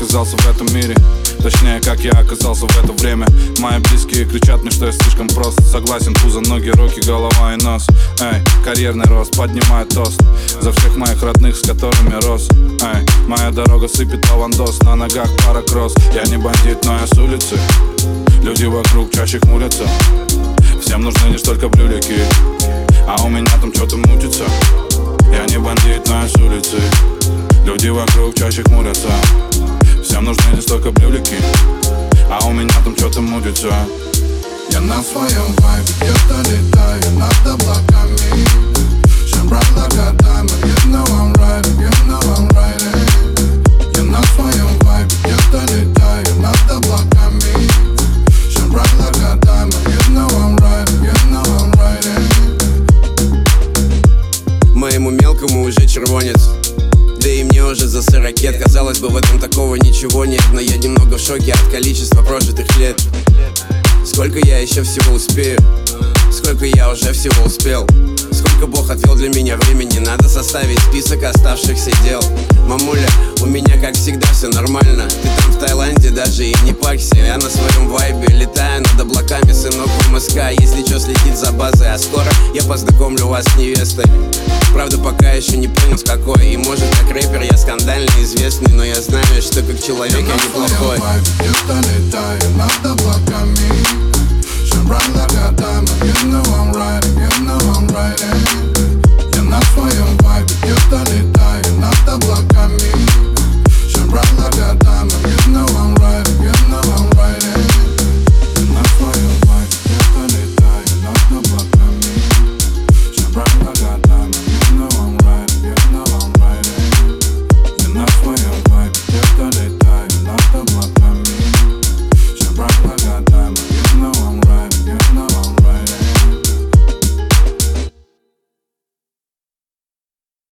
оказался в этом мире. Точнее, как я оказался в это время. Мои близкие кричат мне, что я слишком прост. Согласен, пузо, ноги, руки, голова и нос. Эй, карьерный рост, поднимает тост за всех моих родных, с которыми рос. Эй, моя дорога сыпет лавандос, на ногах пара кросс. Я не бандит, но я с улицы. Люди вокруг чаще хмурятся. Всем нужны лишь только брюлики, а у меня там что-то мутится. Я не бандит, но я с улицы. Люди вокруг чаще хмурятся. Всем нужны лишь только брюлики, а у меня там что-то мутится. Я на своем вайбе, где-то летаю над облаками. Shine bright like a diamond, you know I'm riding, you know I'm riding. Я на своем вайбе, где-то летаю над облаками. Shine bright like a diamond, you know I'm riding, you know I'm riding. Моему мелкому уже червонец, да и мне уже за 40. Казалось бы, в этом такого ничего нет, но я немного в шоке от количества прожитых лет. Сколько я еще всего успею, сколько я уже всего успел, сколько Бог отвел для меня времени. Надо составить список оставшихся дел. Мамуля, у меня как всегда все нормально. Ты там в Таиланде, даже и не парься. Я на своем вайбе летаю над облаками, сынок в МСК. Если что, следит за базой, а скоро я познакомлю вас с невестой. Правда, пока еще не понял с какой. И может, как рэпер я скандальный, известный, но я знаю, что как человек я неплохой. Где-то летаю над